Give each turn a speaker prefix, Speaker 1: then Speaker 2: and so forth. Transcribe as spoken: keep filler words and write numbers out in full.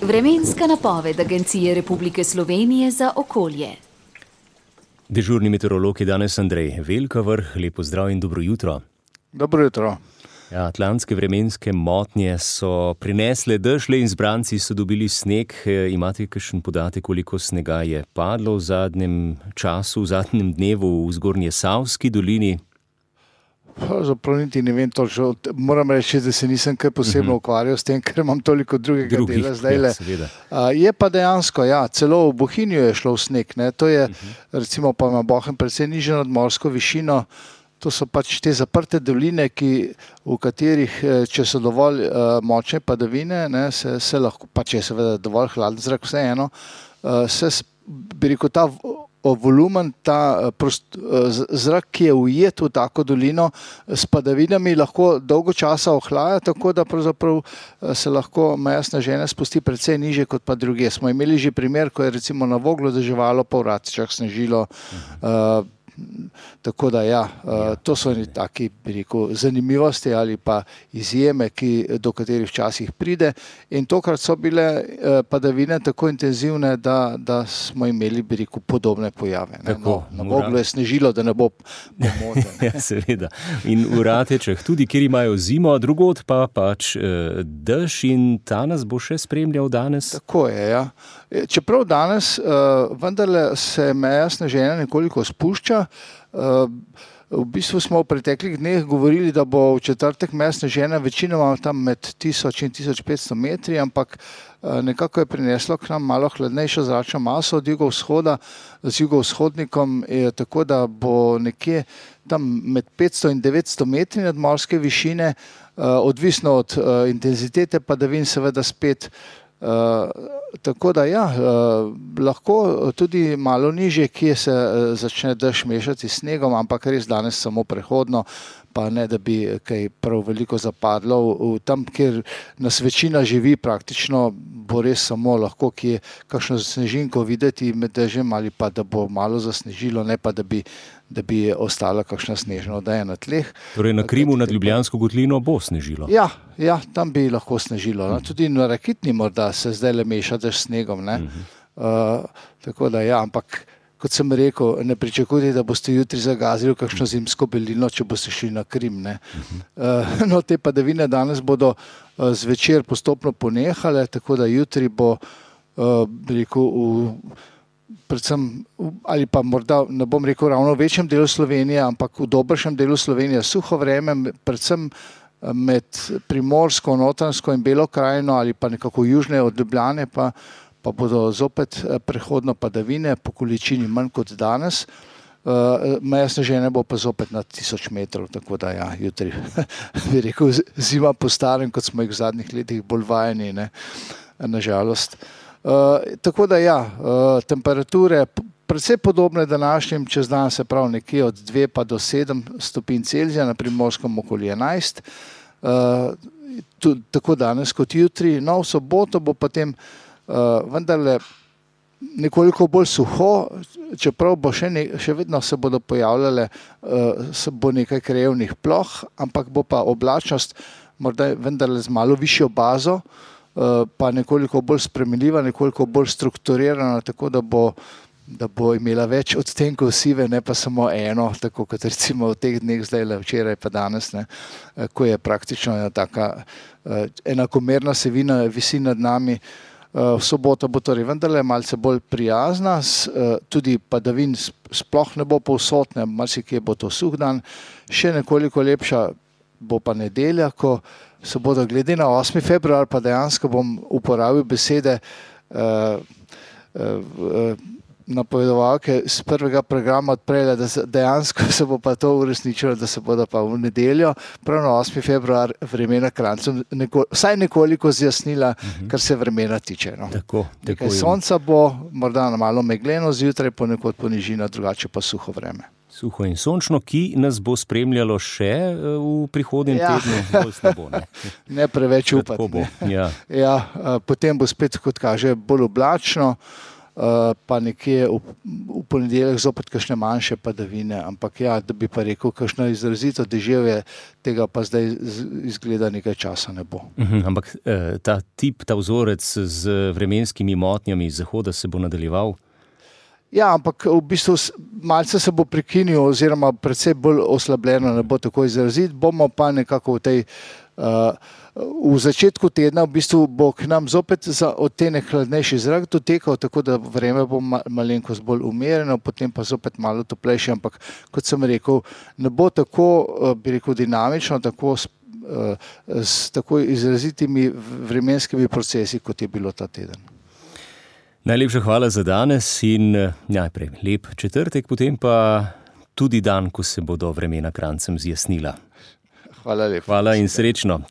Speaker 1: Vremenska napoved Agencije Republike Slovenije za okolje.
Speaker 2: Dežurni meteorolog je danes Andrej Velkavrh. Lep pozdrav in dobro jutro.
Speaker 3: Dobro jutro.
Speaker 2: Ja, atlantske vremenske motnje so prinesle dežle in zbranci so dobili sneg. Imate kakšen podatek, koliko snega je padlo v zadnjem času, v zadnjem dnevu v Zgornjesavski dolini?
Speaker 3: Zapravo niti ne vem točno. Moram reči, da se nisem kaj posebno ukvarjal s tem, ker imam toliko drugega
Speaker 2: Drugih,
Speaker 3: dela zdajle.
Speaker 2: Ja,
Speaker 3: uh, je pa dejansko, ja, celo v Bohinju je šlo v sneg. Ne. To je, recimo pa ima Bohinj precej nižjo nadmorsko višino. To so pač te zaprte doline, ki, v katerih, če so dovolj uh, močne padavine, ne, se, se lahko, pa če je seveda dovolj hladen zrak, vseeno, uh, se, bi rekel, ta volumen, ta prost, zrak, ki je ujet v tako dolino s padavinami, lahko dolgo časa ohlaja, tako da pravzaprav se lahko meja sneženja spusti precej nižje kot pa druge. Smo imeli že primer, ko je recimo na Voglu deževalo, pa v Racičah snežilo. Uh, tako da ja, uh, to so taki, bi rekel, zanimivosti ali pa izjeme, ki, do katerih včasih pride. In tokrat so bile uh, padavine tako intenzivne, da, da smo imeli, bi rekel, podobne pojave.
Speaker 2: Tako,
Speaker 3: no, na Voglu je snežilo, da ne bo pomote.
Speaker 2: Ja, seveda. In v Ratečah, tudi kjer imajo zimo, drugod pa pač uh, dež in ta nas bo še spremljal danes.
Speaker 3: Tako je, ja. Čeprav danes uh, vendarle se meja sneženja nekoliko spušča. Uh, v bistvu smo v preteklih dneh govorili, da bo v četrtek meja sneženja večinoma tam med tisoč in tisoč petsto metri, ampak uh, nekako je prineslo k nam malo hladnejšo zračno maso od jugovzhoda z jugovzhodnikom, je tako, da bo nekje tam med petsto in devetsto metri nadmorske višine, uh, odvisno od uh, intenzitete padavin, seveda spet. Uh, tako da ja, uh, lahko tudi malo nižje, kje se uh, začne dež mešati s snegom, ampak res danes samo prehodno, pa ne, da bi kaj prav veliko zapadlo. V, v tam, kjer nas večina živi, praktično bo res samo lahko kje kakšno snežinko videti med dežem ali pa da bo malo zasnežilo, ne pa da bi, da bi ostala kakšna snežna odeja na tleh.
Speaker 2: Torej na Krimu nad Ljubljansko kotlino bo snežilo?
Speaker 3: Ja, ja, tam bi lahko snežilo. No. Tudi na Rakitni morda se zdaj le meša dež s snegom. Ne. Uh, tako da ja, ampak kot sem rekel, ne pričakujte, da boste jutri zagazili kakšno zimsko belino, če boste šli na Krim. Ne. Uh, no, te padavine danes bodo uh, zvečer postopno ponehale, tako da jutri bo, uh, rekel, v, predvsem, ali pa morda, ne bom rekel ravno v večjem delu Slovenije, ampak v dobršem delu Slovenije suho vreme, predvsem med Primorsko, Notranjsko in Belo krajino ali pa nekako južne od Ljubljane, pa pa bodo zopet prehodno padavine po količini manj kot danes. Uh, meja sneženja bo pa zopet na tisoč metrov, tako da ja, jutri bi rekel zima po starem, kot smo jih v zadnjih letih bolj vajeni, ne, nažalost. Uh, tako da ja, uh, temperature precej podobne današnjim, čez dan se pravi nekje od dve pa do sedem stopinj Celzija, na Primorskem okoli enajst. Uh, tu, tako danes kot jutri. No, v soboto bo potem Uh, vendarle nekoliko bolj suho, čeprav bo še, ne, še vedno se bodo pojavljale, uh, se bo nekaj krajevnih ploh, ampak bo pa oblačnost morda vendarle z malo višjo bazo, uh, pa nekoliko bolj spremenljiva, nekoliko bolj strukturirana, tako da bo, da bo imela več odtenkov sive, ne pa samo eno, tako kot recimo v teh dneh zdaj, le včeraj pa danes, ne, ko je praktično ena taka uh, enakomerna sevina visi nad nami. V soboto bo torej vendarle malce bolj prijazna, tudi padavin sploh ne bo povsod, marsikje bo to suh dan. Še nekoliko lepša bo pa nedelja, ko se bodo glede na osmi februar, pa dejansko bom uporabil besede uh, uh, napovedovalke z prvega programa odprele, da se dejansko se bo pa to uresničilo, da se bodo pa v nedeljo, prav na osmi februar, vremena Kranjcem neko, vsaj nekoliko zjasnila, uh-huh. kar se vremena tiče. No.
Speaker 2: Tako, tako
Speaker 3: sonca bo, morda malo megleno zjutraj, ponekod po nižinah, drugače pa suho vreme.
Speaker 2: Suho in sončno, ki nas bo spremljalo še v prihodnjem ja. tednu, bolj slabo. Ne,
Speaker 3: ne preveč upati.
Speaker 2: Ja.
Speaker 3: Ja, potem bo spet, kot kaže, bolj oblačno. pa nekje v, v ponedeljek zopet kakšne manjše padavine, ampak ja, da bi pa rekel, kakšno izrazito deževje, tega pa zdaj izgleda nekaj časa ne bo.
Speaker 2: Uhum, ampak ta tip, ta vzorec z vremenskimi motnjami iz zahoda se bo nadaljeval?
Speaker 3: Ja, ampak v bistvu malce se bo prekinil oziroma predvsej bolj oslabljeno, ne bo tako izrazit, bomo pa nekako v tej uh, v začetku tedna v bistvu bo k nam zopet za odtenek hladnejši zrak dotekal, tako da vreme bo malenkost bolj umirjeno, potem pa zopet malo toplejše, ampak kot sem rekel, ne bo tako, bi rekel, dinamično, tako s, s tako izrazitimi vremenskimi procesi, kot je bilo ta teden.
Speaker 2: Najlepša hvala za danes in najprej lep četrtek, potem pa tudi dan, ko se bodo vremena krancem zjasnila.
Speaker 3: Hvala lepa.
Speaker 2: Hvala in srečno.